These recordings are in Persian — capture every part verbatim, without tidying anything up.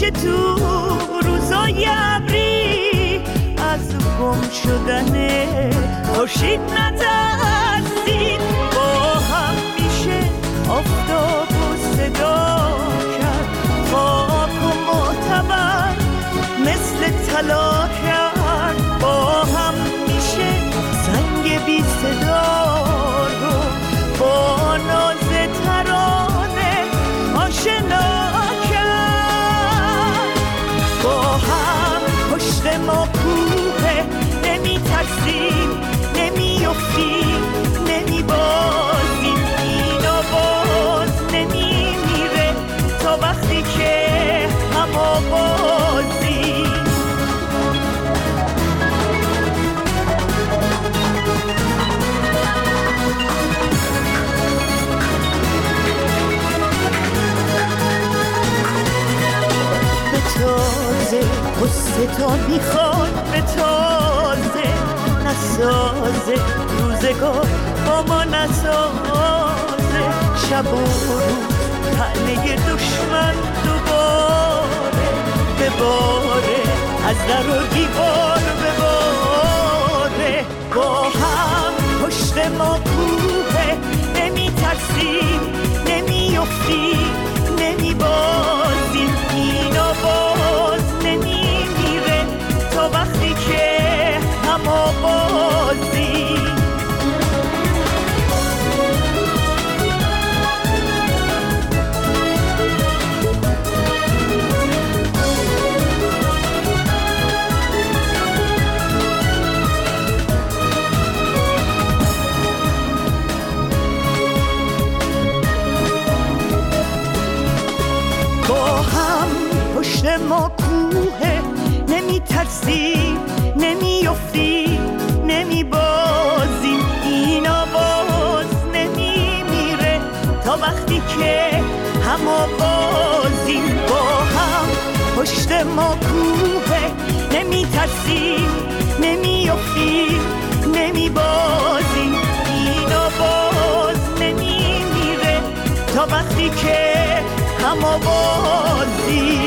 همیشه تو روزای ابری از گم شدن خورشید نترسید، با هم میشه آفتاب و صدا کرد، خاک و معتبر مثل طلا کرد، با هم میشه زنگ بی صدا رو با ناز ترانه آشنا کرد، با هم پشت ما کوه، نمی ترسیم نمی افتیم نمی بازیم، این آواز نمی میره تا وقتی که هم آوازیم. به تازه قصه تا میخواد به تازه نسازه، روزگار با ما نسازه، شب و روز طعنه دشمن دوباره بباره، از در و دیوار بباره، با هم پشت ما کوه، نمی ترسیم نمی افتیم نمی بازیم، این آواز نمی میره تا وقتی که هم آوازیم. پشت ما کوه، نمی ترسیم نمی افتیم نمی بازیم، این آواز نمی میره تا وقتی که هم آوازیم، با هم پشت ما کوه، نمی ترسیم نمی افتیم نمی بازیم، این آواز نمی میره تا وقتی که هم آوازیم.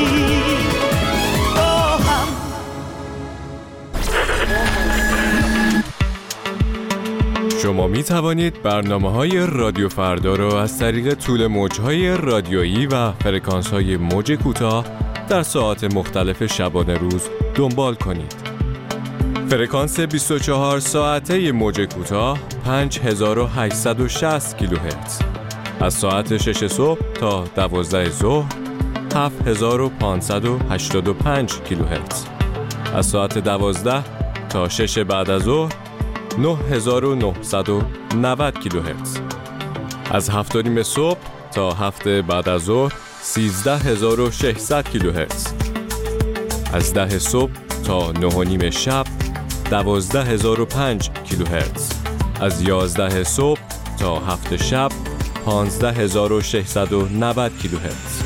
شما می توانید برنامه‌های رادیو فردا را از طریق طول موج‌های رادیویی و فرکانس‌های موج کوتاه در ساعات مختلف شبانه روز دنبال کنید. فرکانس بیست و چهار ساعته موج کوتاه پنج هزار و هشتصد و شصت کیلوهرتز، از ساعت شش صبح تا دوازده ظهر هفت هزار و پانصد و هشتاد و پنج کیلوهرتز، از ساعت دوازده تا شش بعد از ظهر نه هزار و نهصد و نود کیلوهرتز، از هفت و نیم صبح تا هفت بعد از ظهر سیزده هزار و ششصد کیلوهرتز، از ده صبح تا نه و نیم شب دوازده هزار و پنج کیلوهرتز، از یازده صبح تا هفت شب پانزده هزار و ششصد و نود کیلوهرتز.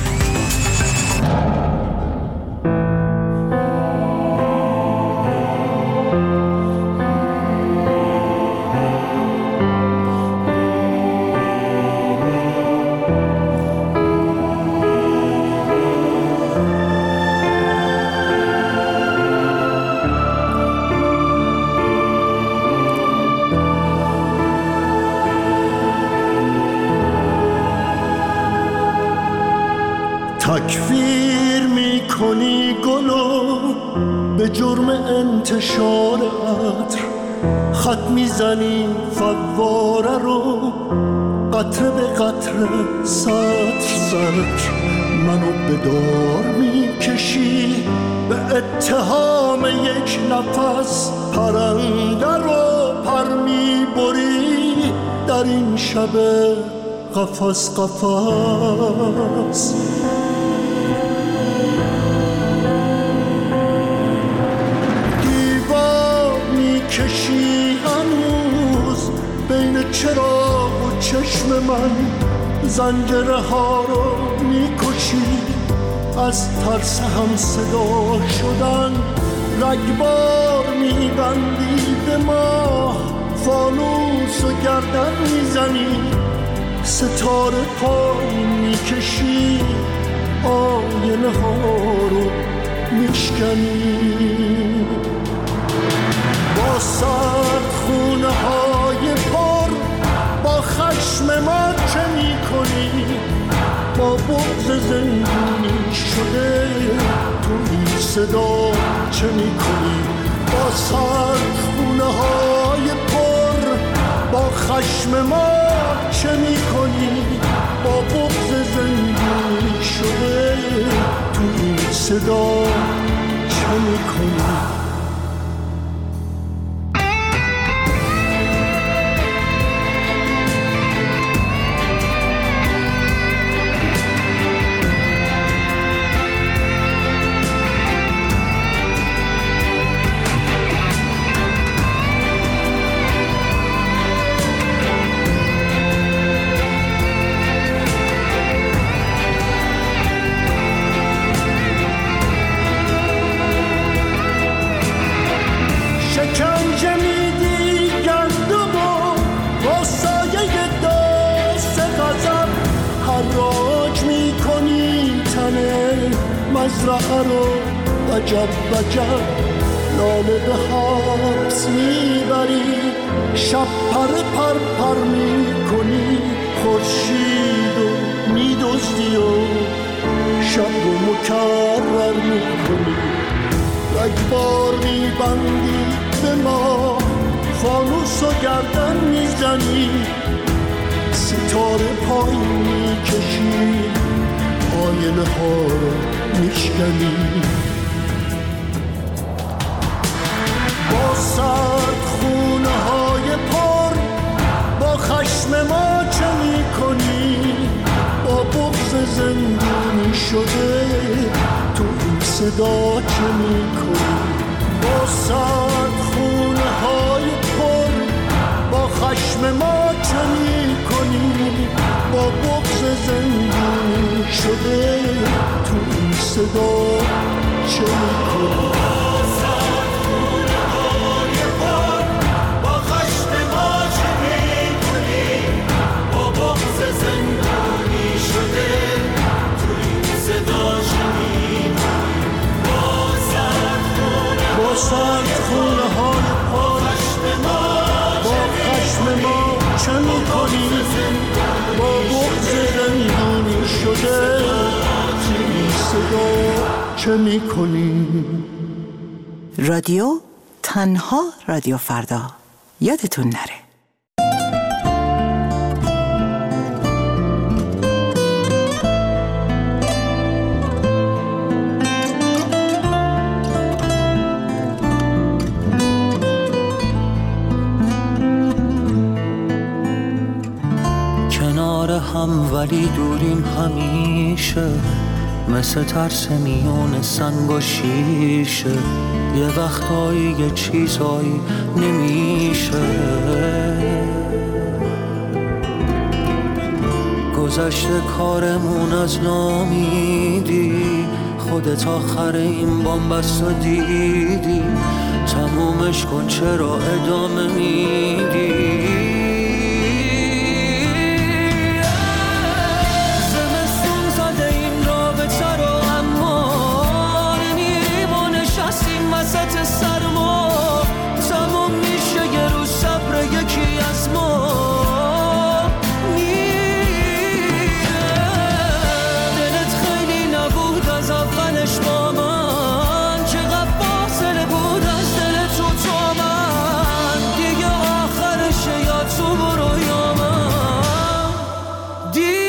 تکفیر میکنی گلو به جرم انتشار عطر، خط میزنی فواره رو قطره به قطره سطر سطر، منو به دار میکشی به اتهام یک نفس، پرنده رو پر میبری در این شب قفس قفس. کشی هنوز بین چراغ و چشم من، زنجره ها رو میکشی از ترس هم صدا شدن، رگبار میبندی به ما فانوس و گردن میزنی، ستاره پایین میکشی آینه ها رو میشکنی. با سرد خونه های پر با خشم ما چه میکنی؟ با بغض زندونی شده تو این صدا چه میکنی؟ با سرد خونه های پر با خشم ما چه میکنی؟ با بغض زندونی شده تو این صدا چه میکنی؟ مزرعه رو وجب وجب لاله به حبس میبری، شب پر پر پر میکنی، خورشید و میدزدی و شب رو مکرر میکنی. رگبار میبندی به ما، فانوس و گردن میزنی، ستاره پایین میکشی، آینه ها رو میشکنی. با سرد خونه های پر با خشم ما چه میکنی؟ با بغض زندونی شده تو این صدا چه میکنی؟ با سرد خونه های پر با خشم ما چه میکنی؟ با بغض زندونی شده تو این صدا چه میکنی؟ سرد خونه های پر با خشم ما چه میکنی؟ با بغض زندونی شده این صدا چه میکنی؟ رادیو تنها رادیو فردا، یادتون نره. هم ولی دوریم همیشه، مثل ترس میون سنگ و شیشه. یه وقتایی یه چیزایی نمیشه، گذشته کارمون از نامیدی، خودت آخر این بامبست و دیدی، تمومش کن چرا ادامه میدی؟ وسط سرما تموم میشه یه روز صبر یکی از ما میره. دلت خیلی نبود از اولش با من، چقدر فاصله بود از دل تو تا من، دیگه آخرشه یا تو برو یا من دیره.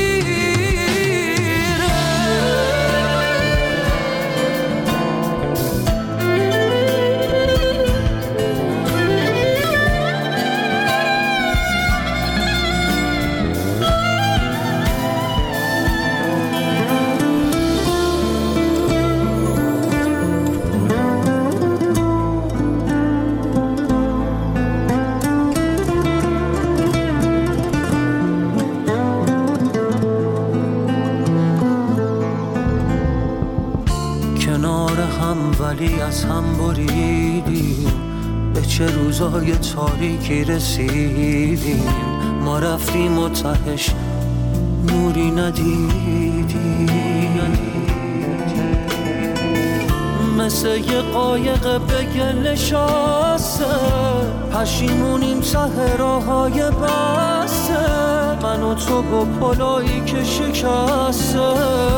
ولی از هم بریدیم، به چه روزای تاریکی رسیدیم. ما رفتیم و تهش نوری ندیدی، مثل یه قایق به گل نشسته، پشیمونیم ته راه‌های بسته، من و تو با پلایی که شکسته.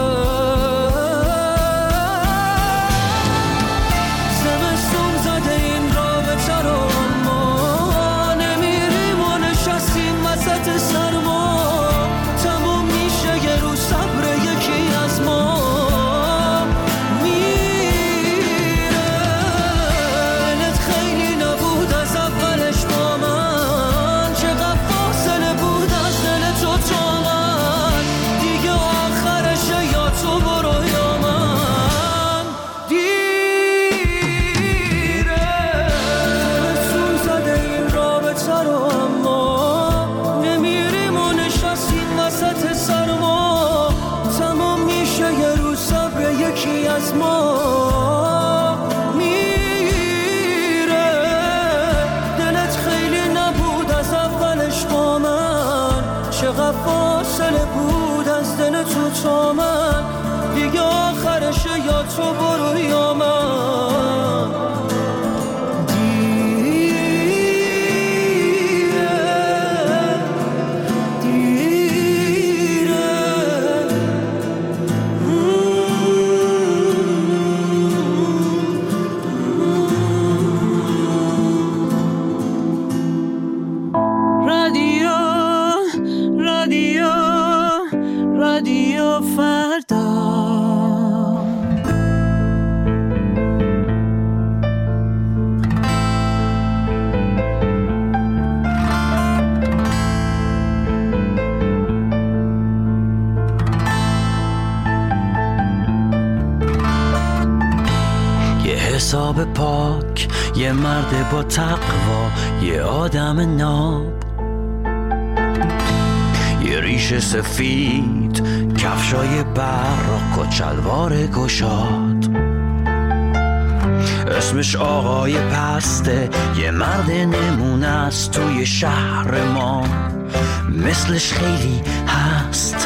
زمستون زده این رابطه رو، اما نمیریم و نشستیم وسط سرما، تموم میشه یه روز صبر یکی از ما از ما میره. دلت خیلی نبود از اولش با من، چقدر فاصله بود از دل تو تا من، دیگه آخرشه یا تو برو یا من. حساب پاک، یه مرد با تقوا، یه آدم ناب، یه ریش سفید، کفشای براق و چلوار گشاد، اسمش آقای پسته، یه مرد نمونه است توی شهر ما، مثلش خیلی هست.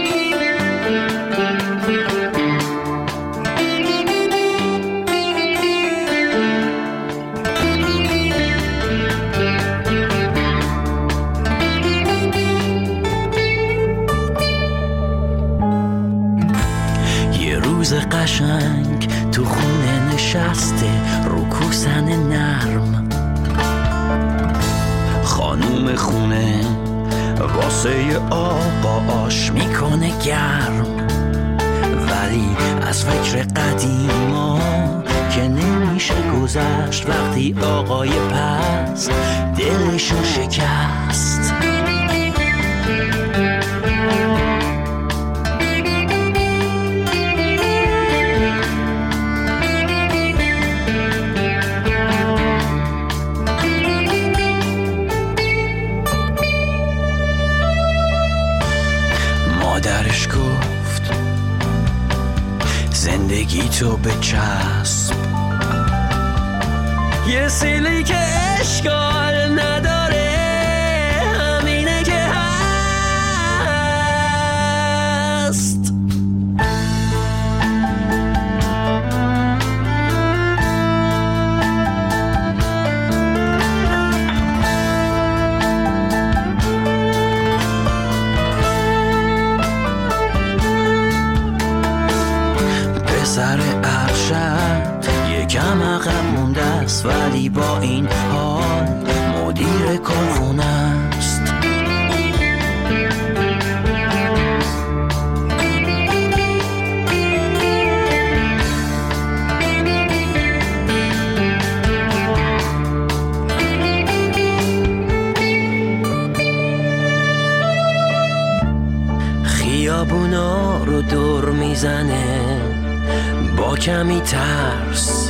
قشنگ تو خونه نشسته رو کوسن نرم، خانوم خونه واسه آقا آش میکنه گرم، ولی از فکر قدیما که نمیشه گذشت وقتی آقای پست دلشو شکست. مادرش گفت زندگی تو به چسب، یه سیلی که اشکال نداره، همینه که هست. سر ارشد یکم عقب مونده است، ولی با این حال مدیر کارخونه است. خیابونا رو دور میزنه با کمی ترس،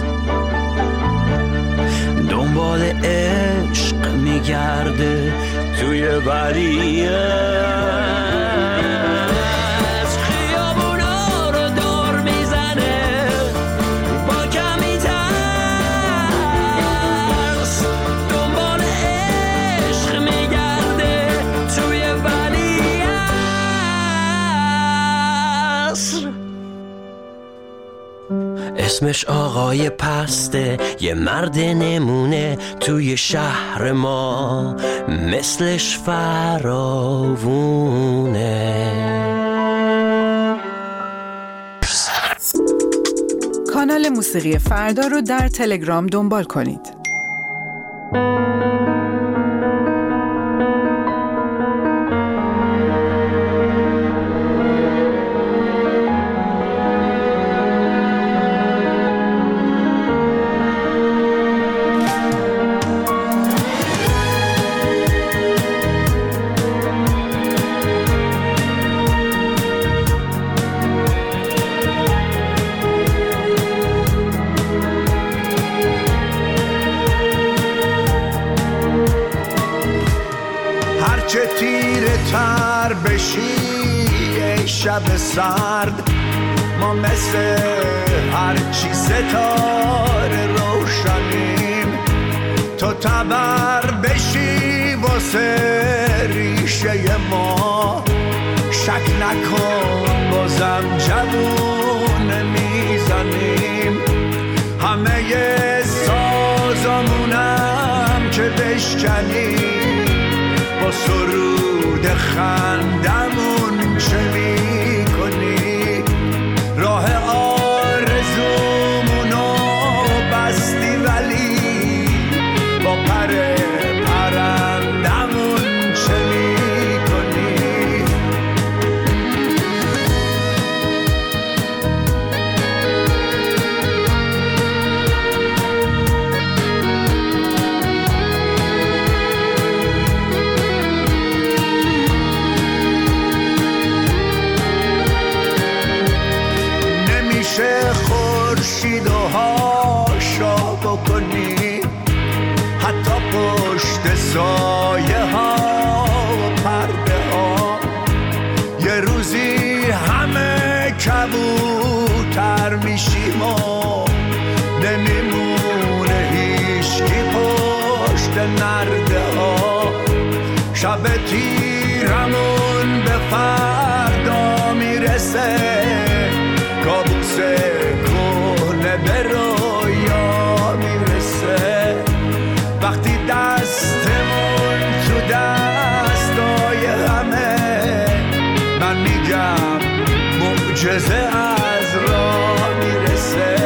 دنبال عشق میگرده توی وریه. خیابونا رو دور میزنه با کمی ترس، دنبال عشق میگرده توی وریه. اسمش آقای پسته، یه مرد نمونه توی شهر ما، مثلش فراوونه. کانال موسیقی فردا رو در تلگرام دنبال کنید. چه تیره تر بشی ای شب سرد، ما مثل هرچی ستاره روشنیم. تو تبر بشی واسه ریشه ما، شک نکن بازم جوون میزنیم. همه سازمونم که بشکنیم، با سرود خندمون چه می کنی؟ راه آرزومونو بستی ولی با پر پرندمون چه می کنی؟ خورشید و هاشا بکنی، حتی پشت سایه ها و پرده ها. یه روزی همه کبوتر میشیم و نمیمونه هیچکی پشت نرده ها. شب تیرمون به فردا میرسه، کابوس کهنه به رویا میرسه. وقتی دستمون تو دستای همه، من میگم معجزه از راه میرسه.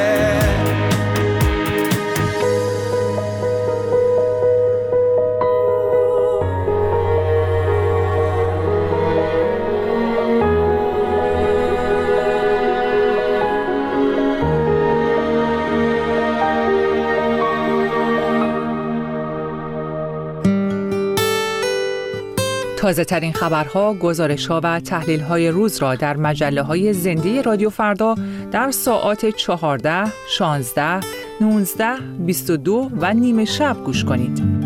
تازه ترین خبرها، گزارش‌ها و تحلیل‌های روز را در مجله‌های زنده رادیو فردا در ساعات چهارده، شانزده، نوزده، بیست و دو و نیمه شب گوش کنید.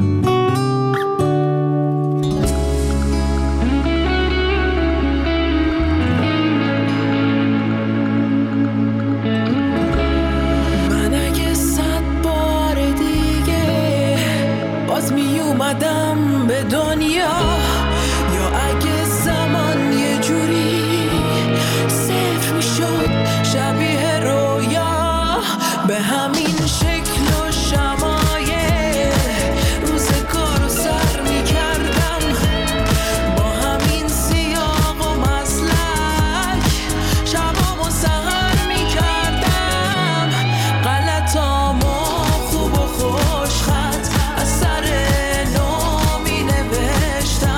من اگه صد بار دیگه باز می اومدم به دنیا، اگه زمان یه جوری صفر میشد شبیه رویا، به همین شکل و شمایل روزگارو سر میکردم، با همین سیاق و مسلک شبامو سهر میکردم. غلطامو خوب و خوش خط از سر نو مینوشتم،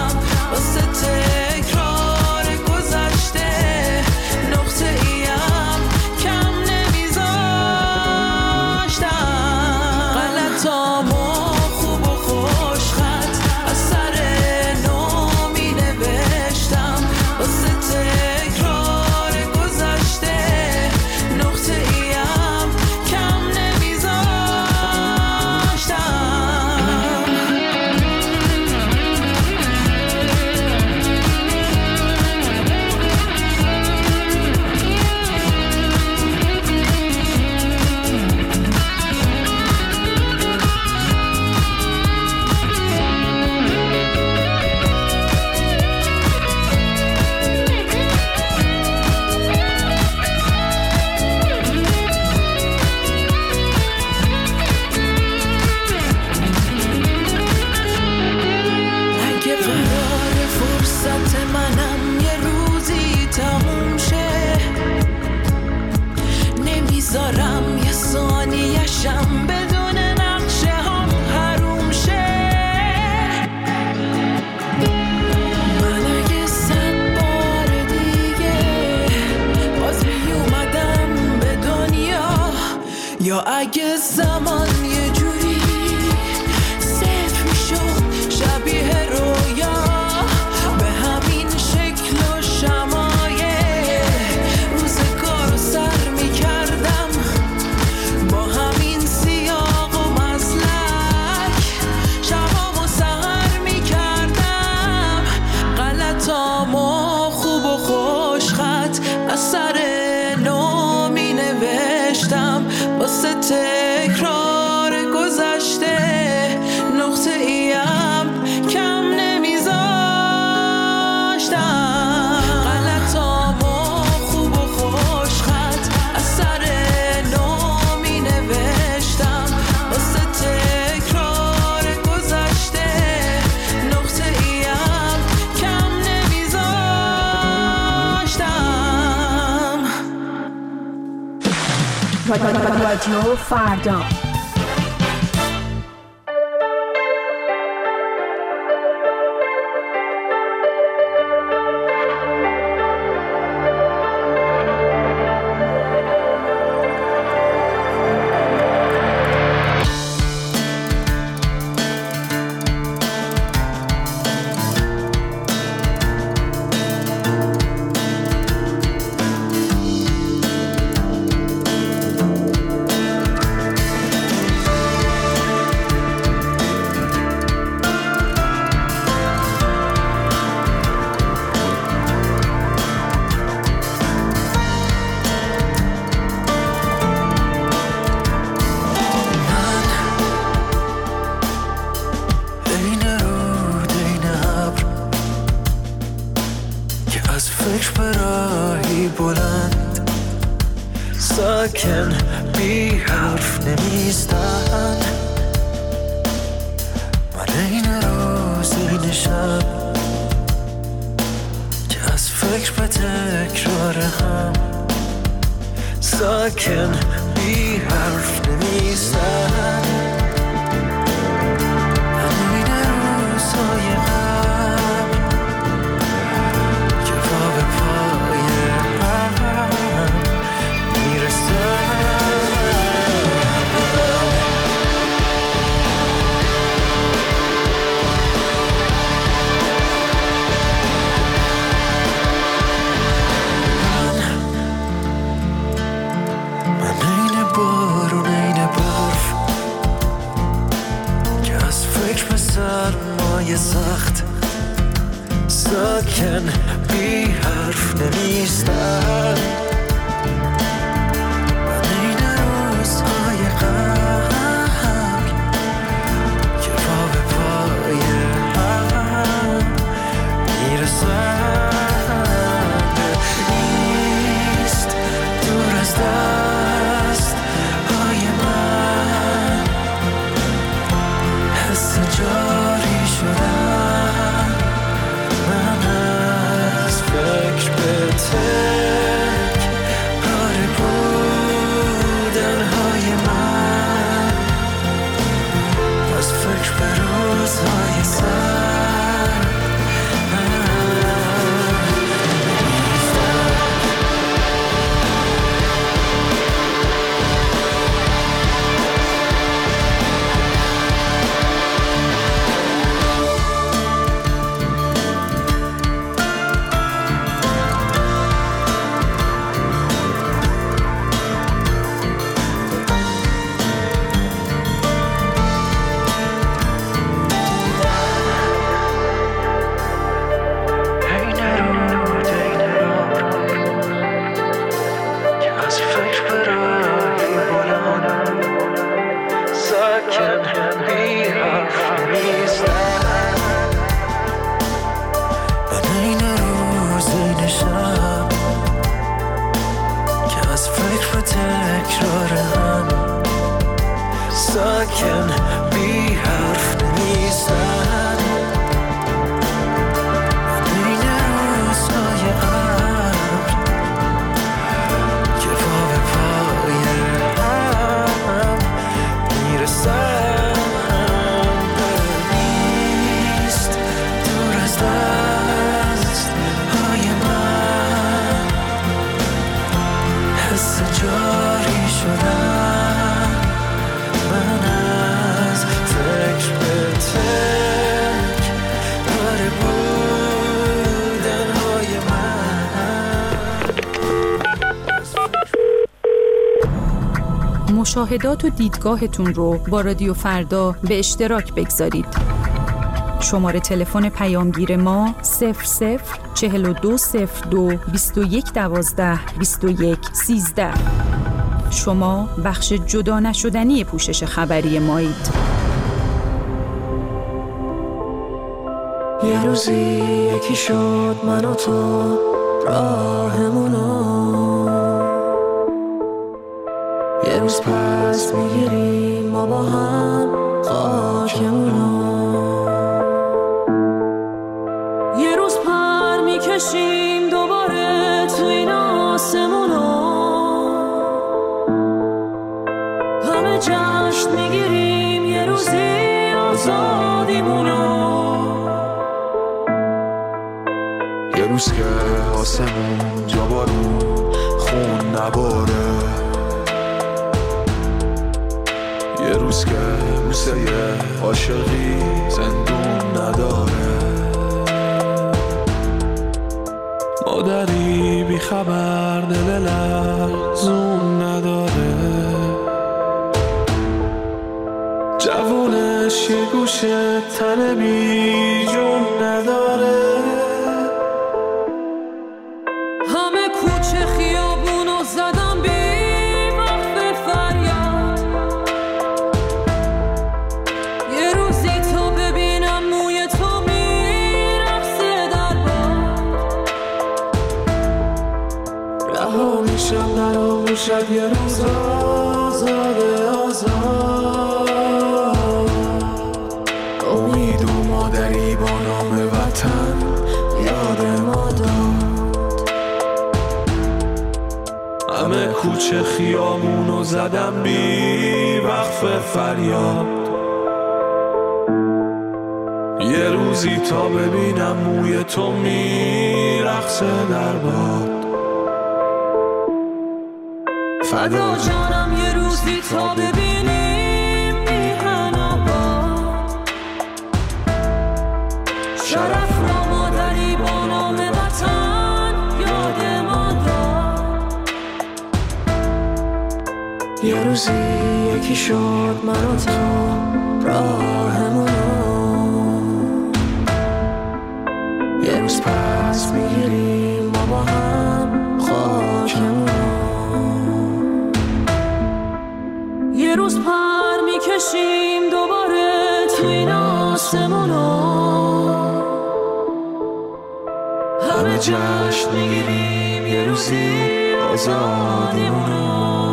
رادیو فردا. ساکن بی حرف نمیستن، من این روز این شب که از فکر به تکرار هم، ساکن بی حرف نمیستن، من این روزهای غم که پا به پای هم میرسن. من این بارون این برف که از فکر به سرمایه سخت، ساکن بی حرف نمیستن، مشاهدات و دیدگاهتون رو با رادیو فردا به اشتراک بگذارید. شماره تلفن پیامگیر ما صفر صفر چهل و دو صفر دو بیست و یک دوازده بیست و یک سیزده. شما بخش جدا نشدنی پوشش خبری مایید. یه روزی یکی شد من و تو راهمونو، یه روز پس میگیریم ما با هم خاکمونو، یه روز پر میکشیم دوباره تو این آسمونو، روز که آسمون جا بارون خون نباره، یه روز که بوسه عاشقی زندون نداره، مادری بی خبر دل لرزون نداره، جوونش یه گوشه تن بی جون نداره، همه کوچه خیابونو زدم بی وقف فریاد، یه روزی تو ببینم موی تو میرقصه در باد، رها میشم در آغوشت یه روز آزاده آزاد، امید و مادری با نام وطن یاد ما داد، همه کوچه خیابونو زدم بی وقف فریاد، یه روزی تا ببینم موی تو میرقصه در باد، فدا جانم یه روزی تا ببینیم میهن آباد، شرف را مادری با نام وطن یاد ما داد، یه روزی یکی شد من و تو راهمونو، یه روز پس میگیریم ما با هم خاکمونو، یه روز پر میکشیم دوباره تو این آسمونو، همه جشن میگیریم یه روزی آزادیمونو،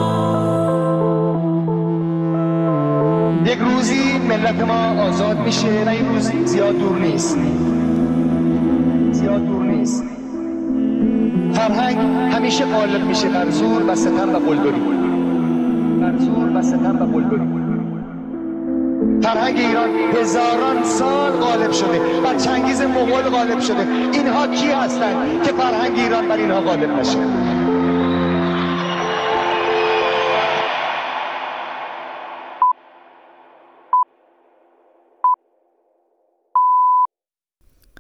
یک روزی ملت ما آزاد میشه و این روزی زیاد دور نیست، زیاد دور نیست. فرهنگ همیشه غالب میشه بر زور و ستم و قلدری، بر زور و ستم و قلدری. فرهنگ ایران هزاران سال غالب شده، بر چنگیز مغول غالب شده. اینها کی هستند که فرهنگ ایران بر اینها غالب نشه؟